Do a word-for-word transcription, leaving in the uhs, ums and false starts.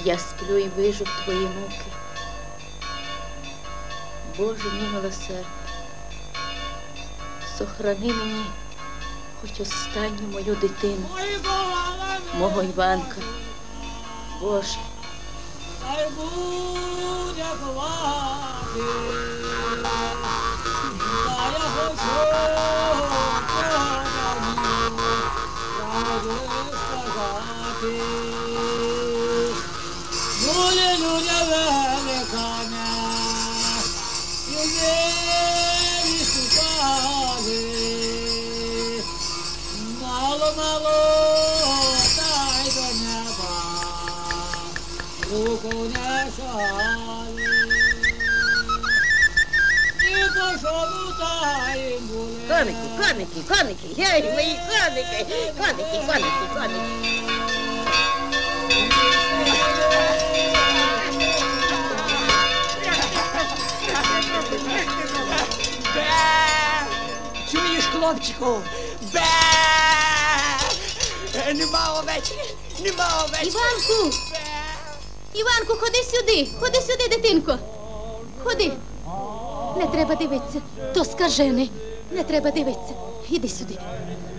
Я сплю і вижу твої муки. Боже мій милосердний, сохрани мені хоч останню мою дитину, мого Іванка. Боже. Хай буде ховати, та я хочу правду сказати. Люди, люди великаня, люди шукали, мало-мало та й до неба руку не жали. І пошов та їм були. Коники, коники, коники, гей, мої коники, коники, коники, коники. Бе! Чуєш, хлопчику? Бе! Нема овечки, нема овечки. Іванку! Бе! Іванку, ходи сюди, ходи сюди, дитинко. Ходи. Не треба дивитися, то скажений. Не треба дивитися. Іди сюди.